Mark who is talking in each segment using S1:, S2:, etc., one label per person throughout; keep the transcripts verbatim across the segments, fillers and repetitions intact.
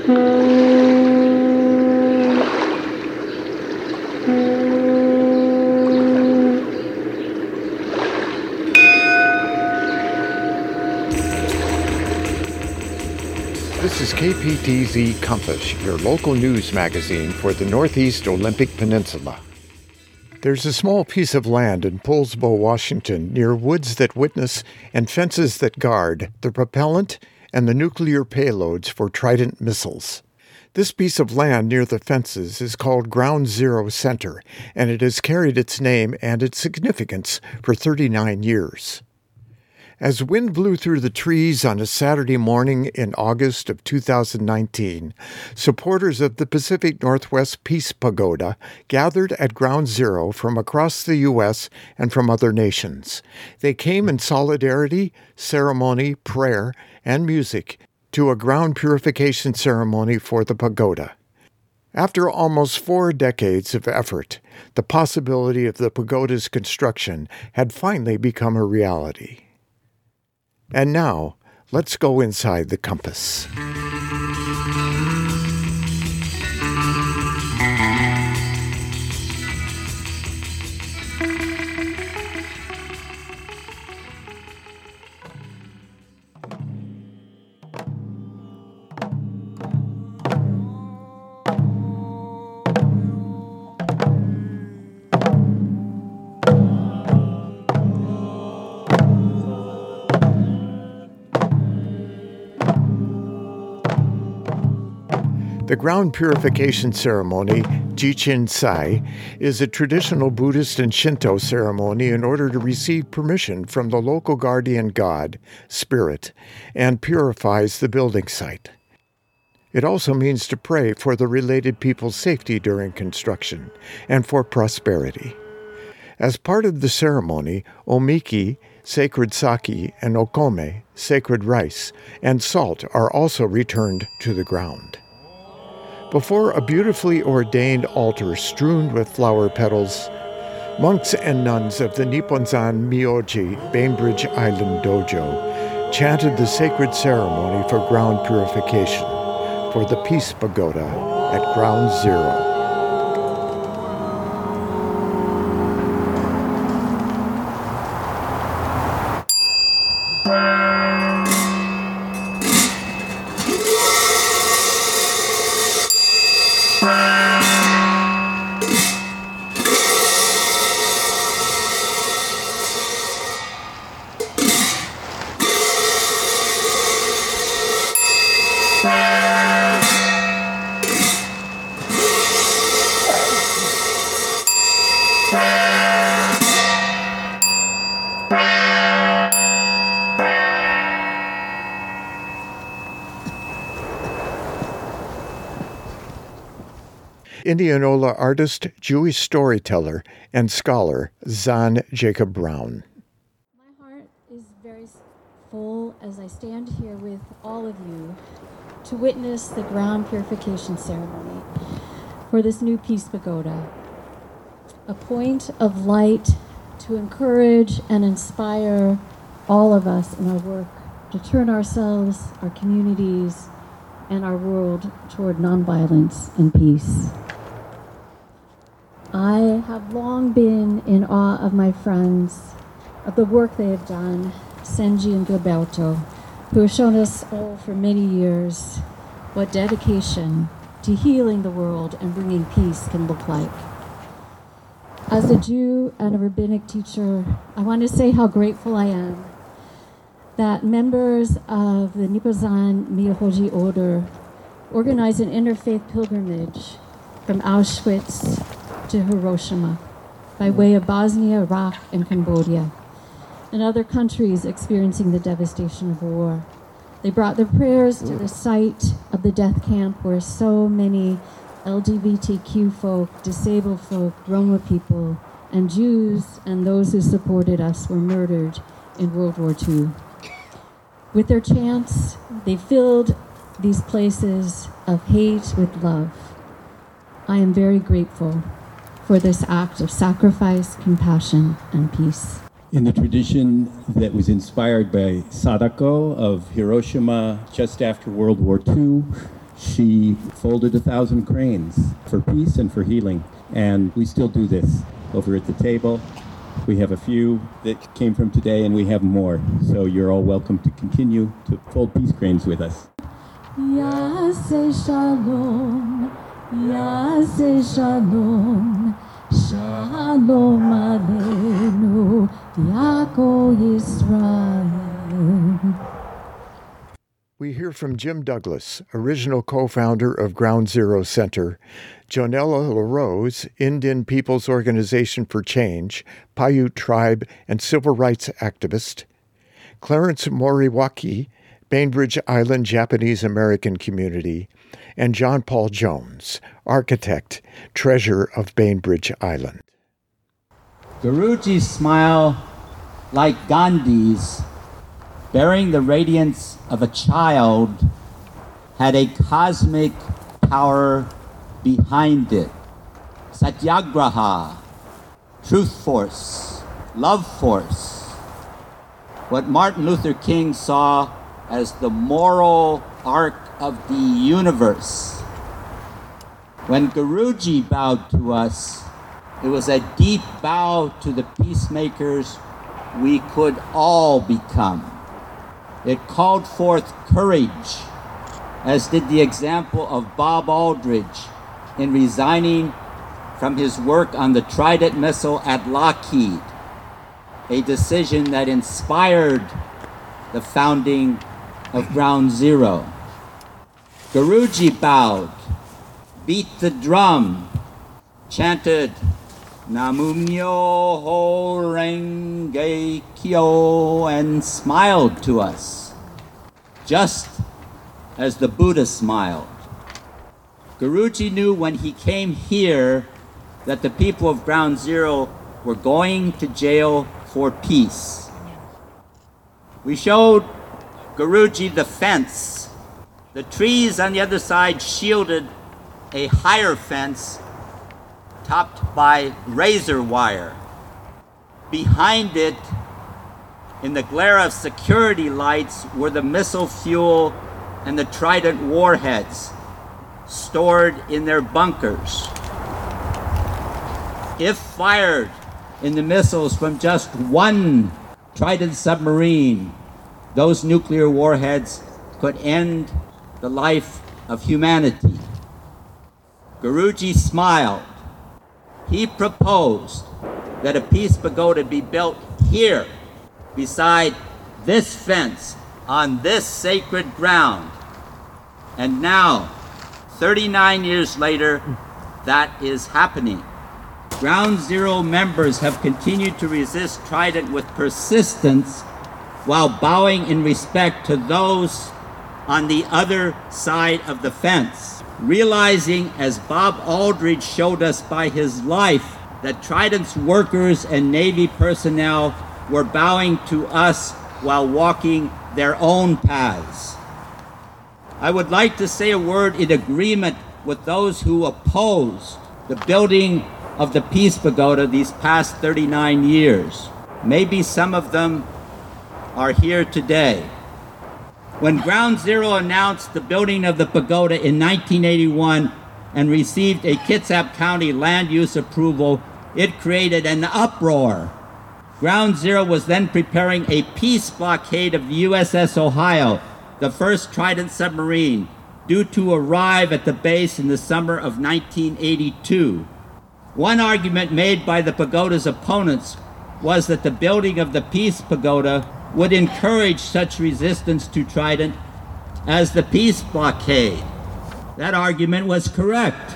S1: This is K P T Z Compass, your local news magazine for the Northeast Olympic Peninsula. There's a small piece of land in Poulsbo, Washington, near woods that witness and fences that guard the propellant and the nuclear payloads for Trident missiles. This piece of land near the fences is called Ground Zero Center, and it has carried its name and its significance for thirty-nine years. As wind blew through the trees on a Saturday morning in August of two thousand nineteen, supporters of the Pacific Northwest Peace Pagoda gathered at Ground Zero from across the U S and from other nations. They came in solidarity, ceremony, prayer, and music to a ground purification ceremony for the pagoda. After almost four decades of effort, the possibility of the pagoda's construction had finally become a reality. And now, let's go inside the compass. The ground purification ceremony, Jichin Sai, is a traditional Buddhist and Shinto ceremony in order to receive permission from the local guardian god, spirit, and purifies the building site. It also means to pray for the related people's safety during construction and for prosperity. As part of the ceremony, omiki, sacred sake, and okome, sacred rice, and salt are also returned to the ground. Before a beautifully ordained altar strewn with flower petals, monks and nuns of the Nipponzan Myoji Bainbridge Island Dojo chanted the sacred ceremony for ground purification for the Peace Pagoda at Ground Zero. Indianola artist, Jewish storyteller, and scholar Zahn Jacob Brown.
S2: My heart is very full as I stand here with all of you to witness the ground purification ceremony for this new Peace Pagoda, a point of light to encourage and inspire all of us in our work to turn ourselves, our communities, and our world toward nonviolence and peace. I have long been in awe of my friends, of the work they have done, Senji and Gilberto, who have shown us all for many years what dedication to healing the world and bringing peace can look like. As a Jew and a rabbinic teacher, I want to say how grateful I am that members of the Nipponzan Myohoji Order organized an interfaith pilgrimage from Auschwitz to Hiroshima by way of Bosnia, Iraq, and Cambodia, and other countries experiencing the devastation of war. They brought their prayers to the site of the death camp where so many L G B T Q folk, disabled folk, Roma people, and Jews and those who supported us were murdered in World War Two. With their chants, they filled these places of hate with love. I am very grateful for this act of sacrifice, compassion, and peace.
S3: In the tradition that was inspired by Sadako of Hiroshima just after World War Two, She folded a thousand cranes for peace and for healing. And we still do this over at the table. We have a few that came from today, and we have more. So you're all welcome to continue to fold peace cranes with us.
S2: Yaseh Shalom, Yaseh Shalom, Shalom Aleinu, Yako Yisrael.
S1: We hear from Jim Douglas, original co-founder of Ground Zero Center, Jonella LaRose, Indian People's Organization for Change, Paiute tribe and civil rights activist, Clarence Moriwaki, Bainbridge Island Japanese American community, and John Paul Jones, architect, treasurer of Bainbridge Island.
S4: Guruji's smile, like Gandhi's, bearing the radiance of a child, had a cosmic power behind it. Satyagraha, truth force, love force. What Martin Luther King saw as the moral arc of the universe. When Guruji bowed to us, it was a deep bow to the peacemakers we could all become. It called forth courage, as did the example of Bob Aldridge in resigning from his work on the Trident missile at Lockheed, a decision that inspired the founding of Ground Zero. Guruji bowed, beat the drum, chanted Namu Myoho Renge Kyo, and smiled to us, just as the Buddha smiled. Guruji knew when he came here that the people of Ground Zero were going to jail for peace. We showed Guruji the fence. The trees on the other side shielded a higher fence topped by razor wire. Behind it, in the glare of security lights, were the missile fuel and the Trident warheads stored in their bunkers. If fired in the missiles from just one Trident submarine, those nuclear warheads could end the life of humanity. Guruji smiled. He proposed that a peace pagoda be built here, beside this fence, on this sacred ground. And now, thirty-nine years later, that is happening. Ground Zero members have continued to resist Trident with persistence while bowing in respect to those on the other side of the fence, realizing, as Bob Aldridge showed us by his life, that Trident's workers and Navy personnel were bowing to us while walking their own paths. I would like to say a word in agreement with those who opposed the building of the Peace Pagoda these past thirty-nine years. Maybe some of them are here today. When Ground Zero announced the building of the pagoda in nineteen eighty-one and received a Kitsap County land use approval, it created an uproar. Ground Zero was then preparing a peace blockade of the U S S Ohio, the first Trident submarine, due to arrive at the base in the summer of nineteen eighty-two. One argument made by the pagoda's opponents was that the building of the Peace Pagoda would encourage such resistance to Trident as the peace blockade. That argument was correct.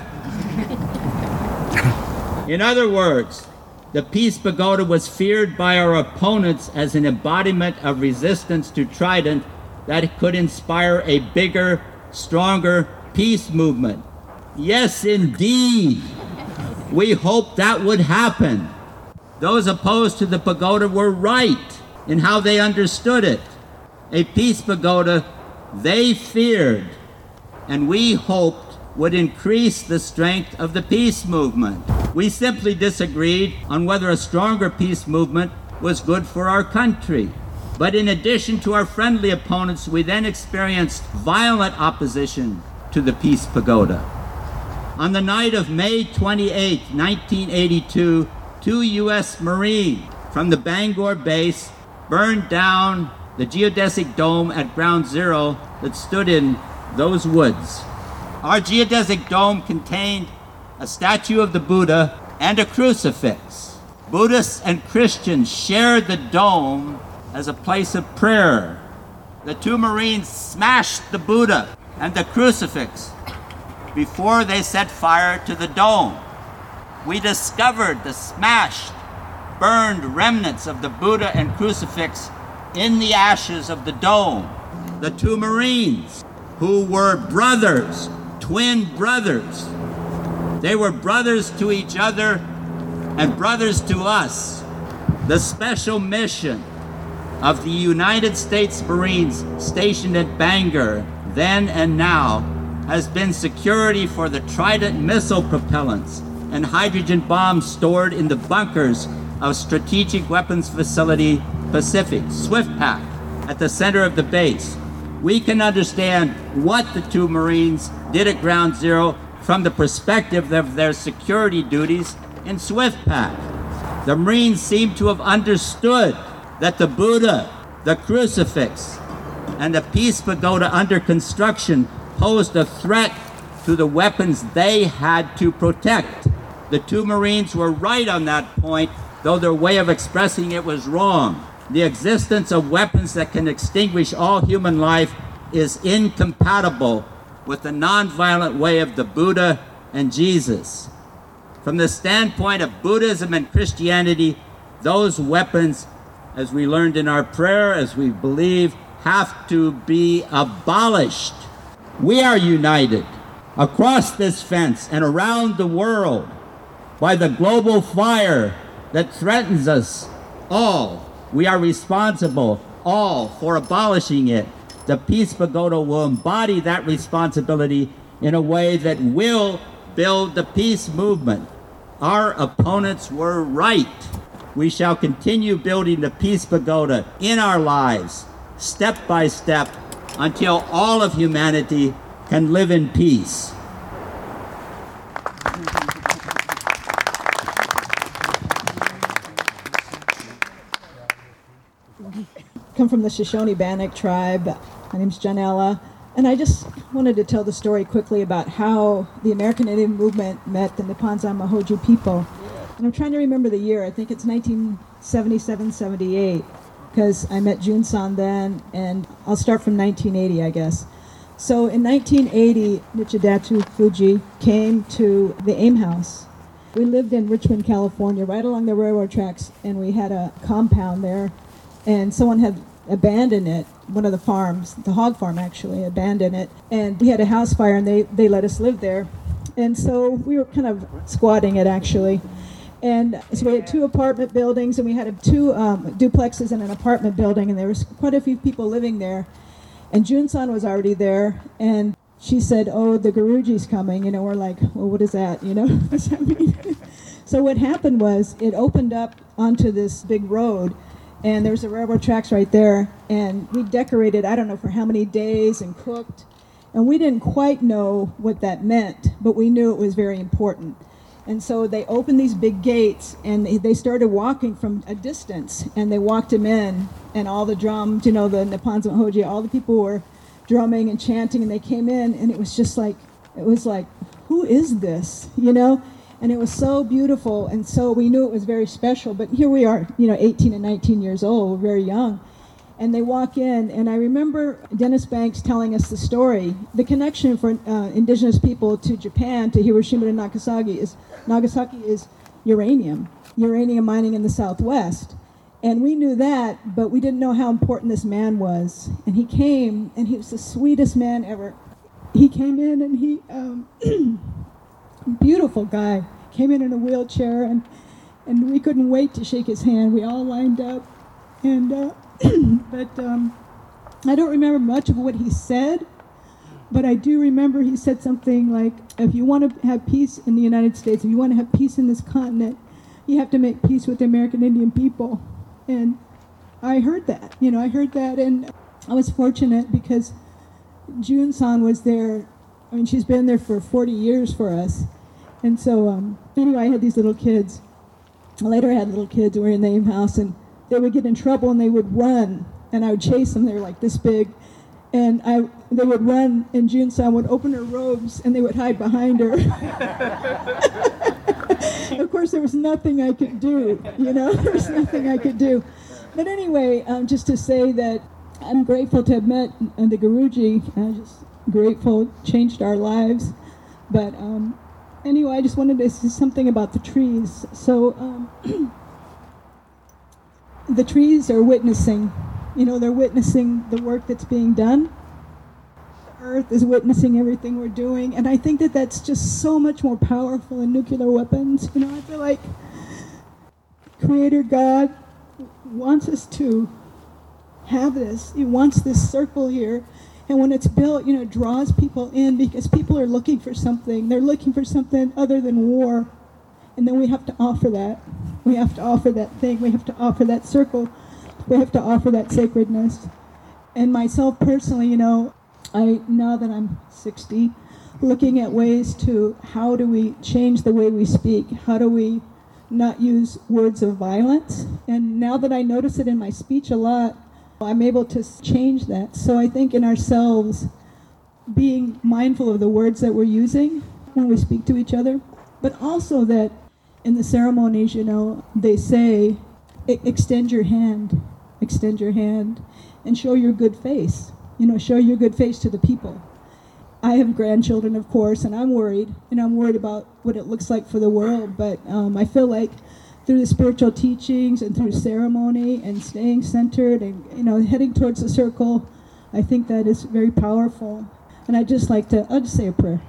S4: In other words, the Peace Pagoda was feared by our opponents as an embodiment of resistance to Trident that could inspire a bigger, stronger peace movement. Yes, indeed. We hoped that would happen. Those opposed to the pagoda were right in how they understood it. A peace pagoda they feared, and we hoped would increase the strength of the peace movement. We simply disagreed on whether a stronger peace movement was good for our country. But in addition to our friendly opponents, we then experienced violent opposition to the Peace Pagoda. On the night of May twenty-eighth, nineteen eighty-two, two U S Marines from the Bangor base burned down the geodesic dome at Ground Zero that stood in those woods. Our geodesic dome contained a statue of the Buddha and a crucifix. Buddhists and Christians shared the dome as a place of prayer. The two Marines smashed the Buddha and the crucifix before they set fire to the dome. We discovered the smashed, burned remnants of the Buddha and crucifix in the ashes of the dome. The two Marines, who were brothers, twin brothers, they were brothers to each other and brothers to us. The special mission of the United States Marines stationed at Bangor then and now has been security for the Trident missile propellants and hydrogen bombs stored in the bunkers of Strategic Weapons Facility Pacific, SWIFT-PAC, at the center of the base. We can understand what the two Marines did at Ground Zero from the perspective of their security duties in SWIFT-PAC. The Marines seem to have understood that the Buddha, the crucifix, and the Peace Pagoda under construction posed a threat to the weapons they had to protect. The two Marines were right on that point, though their way of expressing it was wrong. The existence of weapons that can extinguish all human life is incompatible with the nonviolent way of the Buddha and Jesus. From the standpoint of Buddhism and Christianity, those weapons, as we learned in our prayer, as we believe, have to be abolished. We are united across this fence and around the world by the global fire that threatens us all. We are responsible, all, for abolishing it. The Peace Pagoda will embody that responsibility in a way that will build the peace movement. Our opponents were right. We shall continue building the Peace Pagoda in our lives, step by step, until all of humanity can live in peace.
S5: Come from the Shoshone Bannock tribe. My name's Janella, and I just wanted to tell the story quickly about how the American Indian movement met the Niponzan Mahoju people. And I'm trying to remember the year. I think it's nineteen seventy-seven, seventy-eight, because I met Junsan then, and I'll start from nineteen eighty, I guess. So in nineteen eighty, Nichidatu Fuji came to the AIM House. We lived in Richmond, California, right along the railroad tracks, and we had a compound there, and someone had abandoned it, one of the farms, the hog farm actually, abandoned it, and we had a house fire, and they, they let us live there. And so we were kind of squatting it, actually. And so we had two apartment buildings, and we had two um, duplexes and an apartment building, and there was quite a few people living there. And Junsan was already there, and she said, "Oh, the Guruji's coming." You know, we're like, "Well, what is that?" You know, what does that mean? So what happened was it opened up onto this big road, and there's the railroad tracks right there, and we decorated, I don't know for how many days, and cooked, and we didn't quite know what that meant, but we knew it was very important. And so they opened these big gates, and they started walking from a distance, and they walked him in, and all the drums, you know, the Niponzan Mahoju, all the people were drumming and chanting, and they came in, and it was just like, it was like, who is this, you know? And it was so beautiful, and so we knew it was very special, but here we are, you know, eighteen and nineteen years old, we're very young. And they walk in, and I remember Dennis Banks telling us the story. The connection for uh, indigenous people to Japan, to Hiroshima and Nagasaki is, Nagasaki is uranium, uranium mining in the Southwest. And we knew that, but we didn't know how important this man was. And he came, and he was the sweetest man ever. He came in, and he, um, beautiful guy, came in in a wheelchair, and, and we couldn't wait to shake his hand. We all lined up, and uh, but um, I don't remember much of what he said, but I do remember he said something like, if you want to have peace in the United States, if you want to have peace in this continent, you have to make peace with the American Indian people. And I heard that, you know, I heard that, and I was fortunate because Junsan was there I mean, she's been there for forty years for us. And so, um, anyway, I had these little kids. Later I had little kids who were in the AIM house, and they would get in trouble and they would run, and I would chase them. They were like this big. And I, they would run, and Jun-san would open her robes, and they would hide behind her. Of course, there was nothing I could do, you know, there was nothing I could do. But anyway, um, just to say that I'm grateful to have met uh, the Guruji. I'm just grateful, changed our lives. But um, anyway, I just wanted to say something about the trees. So um, the trees are witnessing, you know, they're witnessing the work that's being done. The earth is witnessing everything we're doing. And I think that that's just so much more powerful than nuclear weapons. You know, I feel like Creator God wants us to have this. He wants this circle here. And when it's built, you know, it draws people in because people are looking for something. They're looking for something other than war. And then we have to offer that. We have to offer that thing. We have to offer that circle. We have to offer that sacredness. And myself personally, you know, I now that I'm sixty, looking at ways to how do we change the way we speak? How do we not use words of violence? And now that I notice it in my speech a lot, I'm able to change that. So I think in ourselves, being mindful of the words that we're using when we speak to each other, but also that in the ceremonies, you know, they say, e- extend your hand, extend your hand, and show your good face. You know, show your good face to the people. I have grandchildren, of course, and I'm worried, and I'm worried about what it looks like for the world, but um, I feel like through the spiritual teachings and through ceremony and staying centered and, you know, heading towards the circle, I think that is very powerful. And I'd just like to, I'll just say a prayer.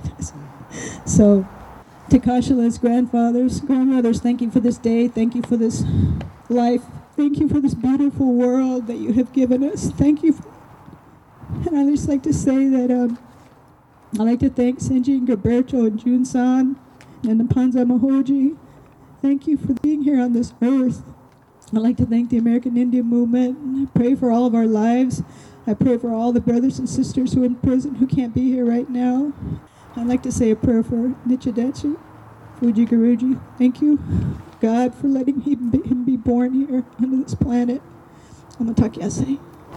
S5: So, to Kashila's grandfathers, grandmothers, thank you for this day. Thank you for this life. Thank you for this beautiful world that you have given us. Thank you. For, and I'd just like to say that um, I'd like to thank Senji and Gilberto and Jun-san and the Panza Mahoji. Thank you for being here on this earth. I'd like to thank the American Indian movement. I pray for all of our lives. I pray for all the brothers and sisters who are in prison who can't be here right now. I'd like to say a prayer for Nichidachi, Fuji Guruji. Thank you, God, for letting him be, him be born here on this planet. I'm Takyase.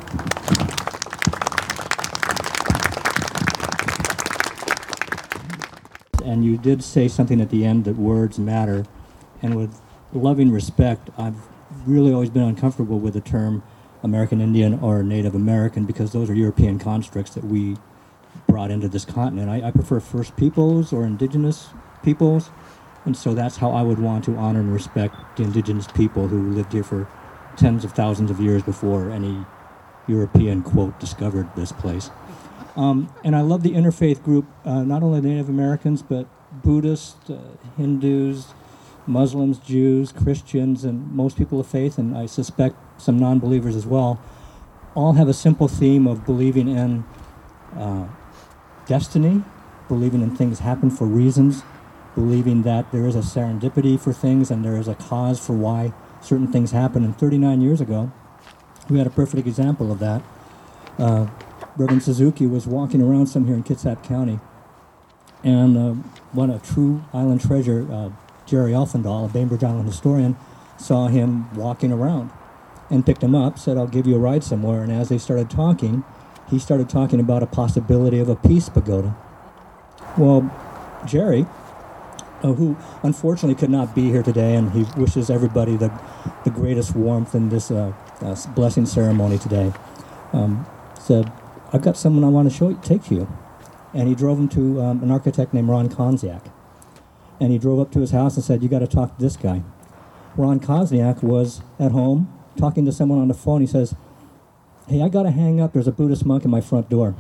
S6: And you did say something at the end that words matter. And with loving respect, I've really always been uncomfortable with the term American Indian or Native American because those are European constructs that we brought into this continent. I, I prefer First Peoples or Indigenous peoples, and so that's how I would want to honor and respect the indigenous people who lived here for tens of thousands of years before any European, quote, discovered this place. Um, and I love the interfaith group, uh, not only Native Americans, but Buddhists, uh, Hindus, Muslims, Jews, Christians, and most people of faith, and I suspect some non-believers as well, all have a simple theme of believing in uh, destiny, believing in things happen for reasons, believing that there is a serendipity for things and there is a cause for why certain things happen. And thirty-nine years ago, we had a perfect example of that. Uh, Reverend Suzuki was walking around some here in Kitsap County, and uh, what a true island treasure, uh, Jerry Elfendahl, a Bainbridge Island historian, saw him walking around and picked him up, said, I'll give you a ride somewhere. And as they started talking, he started talking about a possibility of a peace pagoda. Well, Jerry, uh, who unfortunately could not be here today, and he wishes everybody the, the greatest warmth in this uh, uh, blessing ceremony today, um, said, I've got someone I want to show you, take to you. And he drove him to um, an architect named Ron Konziak. And he drove up to his house and said, you got to talk to this guy. Ron Konziak was at home talking to someone on the phone. He says, hey, I got to hang up. There's a Buddhist monk in my front door.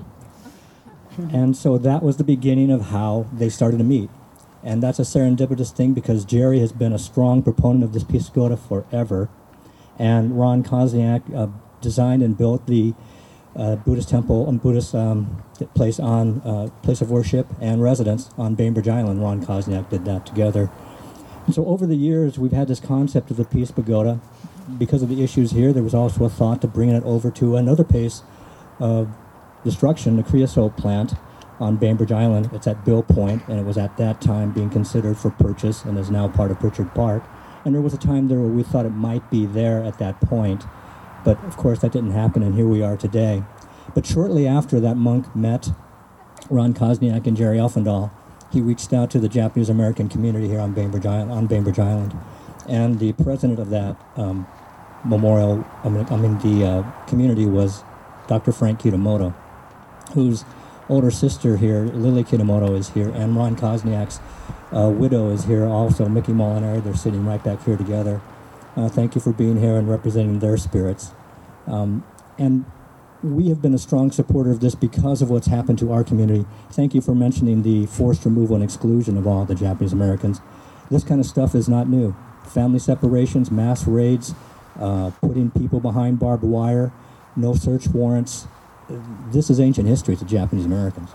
S6: And so that was the beginning of how they started to meet. And that's a serendipitous thing because Jerry has been a strong proponent of this Peace Pagoda forever. And Ron Konziak uh, designed and built the uh, Buddhist temple and Buddhist um, place on uh, place of worship and residence on Bainbridge Island. Ron Konziak did that together. And so over the years, we've had this concept of the Peace Pagoda. Because of the issues here, there was also a thought to bringing it over to another place of destruction, the creosote plant, on Bainbridge Island. It's at Bill Point, and it was at that time being considered for purchase and is now part of Pritchard Park. And there was a time there where we thought it might be there at that point, but of course that didn't happen, and here we are today. But shortly after that monk met Ron Kosniak and Jerry Elfendahl, he reached out to the Japanese American community here on Bainbridge Island, on Bainbridge Island. And the president of that um, memorial, I mean, I mean the uh, community was Doctor Frank Kitamoto, whose older sister here, Lily Kitamoto, is here, and Ron Kosniak's uh, widow is here also, Mickey Molinari. They're sitting right back here together. Uh, thank you for being here and representing their spirits. Um, and we have been a strong supporter of this because of what's happened to our community. Thank you for mentioning the forced removal and exclusion of all the Japanese Americans. This kind of stuff is not new. Family separations, mass raids, uh, putting people behind barbed wire, no search warrants. This is ancient history to Japanese Americans.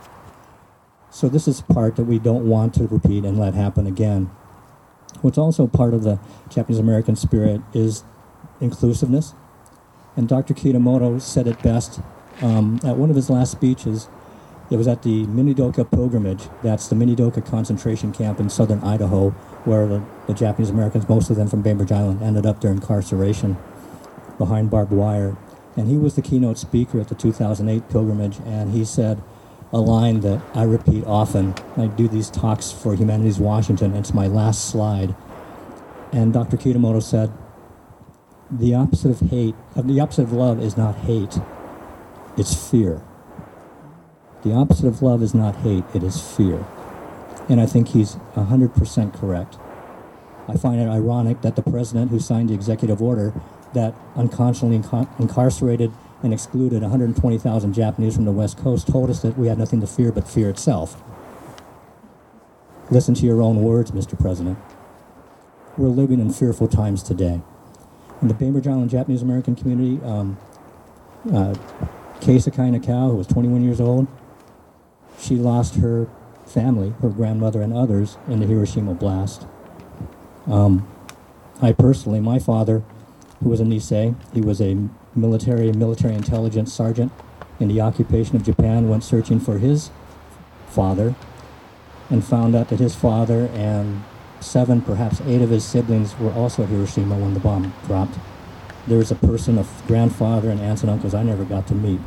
S6: So this is part that we don't want to repeat and let happen again. What's also part of the Japanese American spirit is inclusiveness. And Doctor Kitamoto said it best um, at one of his last speeches. It was at the Minidoka pilgrimage. That's the Minidoka concentration camp in southern Idaho, where the, the Japanese Americans, most of them from Bainbridge Island, ended up their incarceration behind barbed wire. And he was the keynote speaker at the two thousand eight pilgrimage, and he said a line that I repeat often. I do these talks for Humanities Washington, and it's my last slide. And Doctor Kitamoto said, the opposite of hate, uh, the opposite of love is not hate, it's fear. The opposite of love is not hate, it is fear. And I think he's one hundred percent correct. I find it ironic that the president who signed the executive order that unconscionably inca- incarcerated and excluded one hundred twenty thousand Japanese from the West Coast told us that we had nothing to fear but fear itself. Listen to your own words, Mister President. We're living in fearful times today. In the Bainbridge Island Japanese American community, um, uh, Kei Sakai Nakao, who was twenty-one years old, she lost her family, her grandmother and others, in the Hiroshima blast. Um, I personally, my father, who was a Nisei, he was a military, military intelligence sergeant in the occupation of Japan, went searching for his father and found out that his father and seven, perhaps eight of his siblings were also at Hiroshima when the bomb dropped. There was a person, a grandfather and aunts and uncles I never got to meet.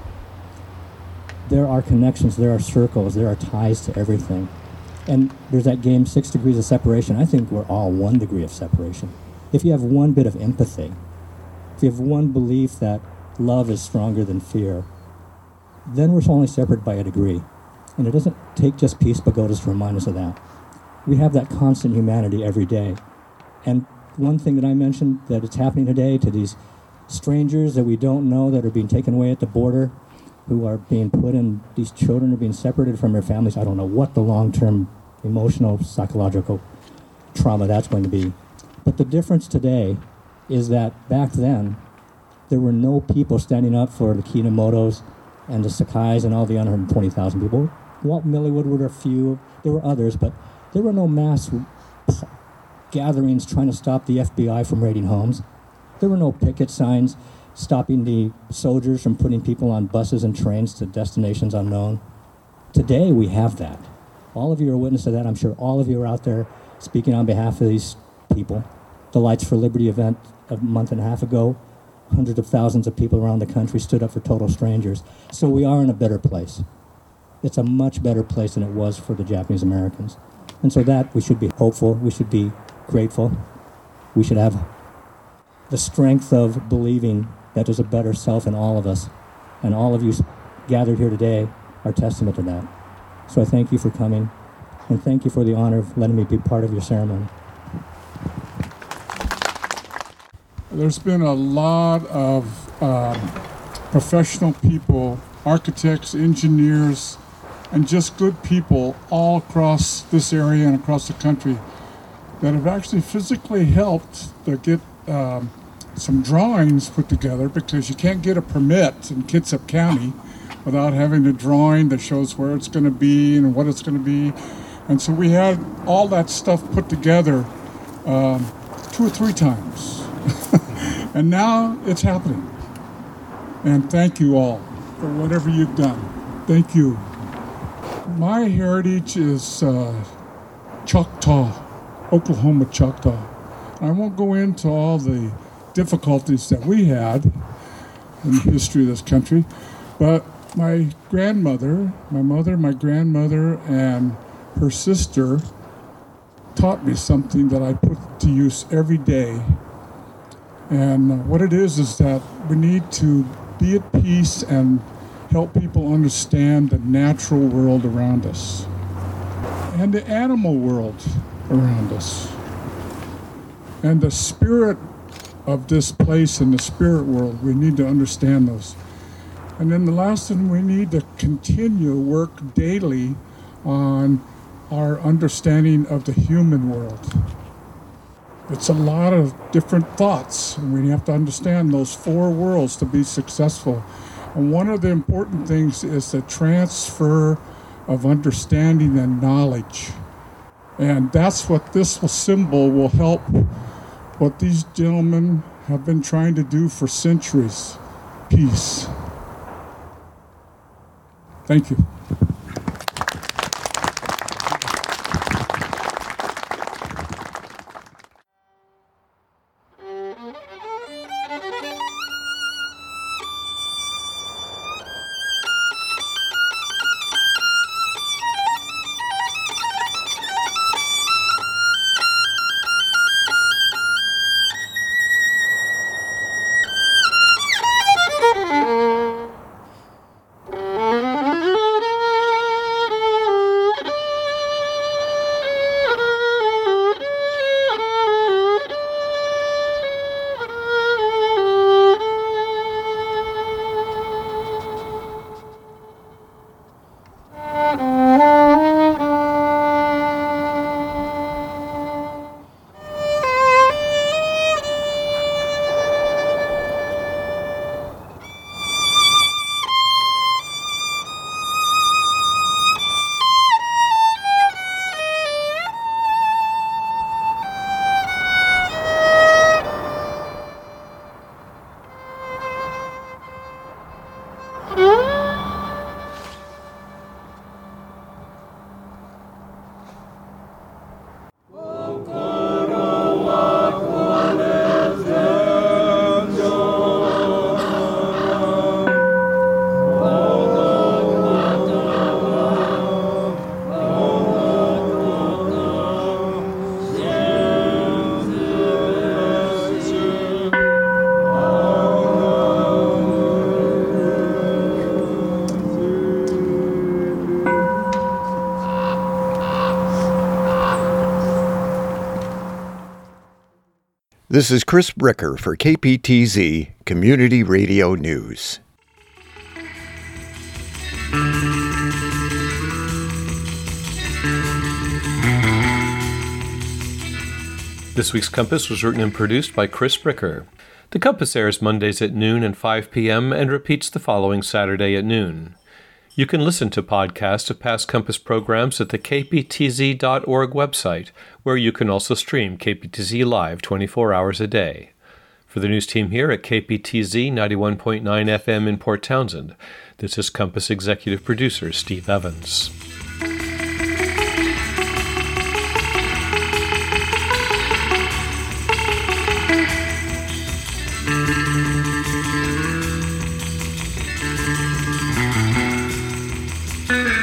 S6: There are connections, there are circles, there are ties to everything. And there's that game, Six Degrees of Separation. I think we're all one degree of separation. If you have one bit of empathy, if you have one belief that love is stronger than fear, then we're only separate by a degree. And it doesn't take just peace pagodas to remind us of that. We have that constant humanity every day. And one thing that I mentioned that it's happening today to these strangers that we don't know that are being taken away at the border, who are being put in, these children are being separated from their families. I don't know what the long-term emotional, psychological trauma that's going to be. But the difference today is that back then, there were no people standing up for the Kitamotos and the Sakais and all the one hundred twenty thousand people. Walt Milleywood were a few, there were others, but there were no mass gatherings trying to stop the F B I from raiding homes. There were no picket signs stopping the soldiers from putting people on buses and trains to destinations unknown. Today we have that. All of you are witness to that. I'm sure all of you are out there speaking on behalf of these people. The Lights for Liberty event a month and a half ago, hundreds of thousands of people around the country stood up for total strangers. So we are in a better place. It's a much better place than it was for the Japanese Americans. And so that we should be hopeful, we should be grateful. We should have the strength of believing that there's a better self in all of us. And all of you gathered here today are testament to that. So I thank you for coming, and thank you for the honor of letting me be part of your ceremony.
S7: There's been a lot of um, professional people, architects, engineers, and just good people all across this area and across the country that have actually physically helped to get um, some drawings put together, because you can't get a permit in Kitsap County without having a drawing that shows where it's going to be and what it's going to be. And so we had all that stuff put together um, two or three times. And now it's happening. And thank you all for whatever you've done. Thank you. My heritage is uh, Choctaw, Oklahoma Choctaw. I won't go into all the difficulties that we had in the history of this country, but my grandmother, my mother, my grandmother, and her sister taught me something that I put to use every day. And what it is is that we need to be at peace and help people understand the natural world around us and the animal world around us and the spirit of this place and the spirit world. We need to understand those. And then the last thing, we need to continue work daily on our understanding of the human world. It's a lot of different thoughts, and we have to understand those four worlds to be successful. And one of the important things is the transfer of understanding and knowledge. And that's what this symbol will help, what these gentlemen have been trying to do for centuries: peace. Thank you.
S1: This is Chris Bricker for K P T Z Community Radio News.
S8: This week's Compass was written and produced by Chris Bricker. The Compass airs Mondays at noon and five p.m. and repeats the following Saturday at noon. You can listen to podcasts of past Compass programs at the k p t z dot org website, where you can also stream K P T Z Live twenty-four hours a day. For the news team here at K P T Z ninety-one point nine F M in Port Townsend, this is Compass Executive Producer Steve Evans.
S9: Thank you.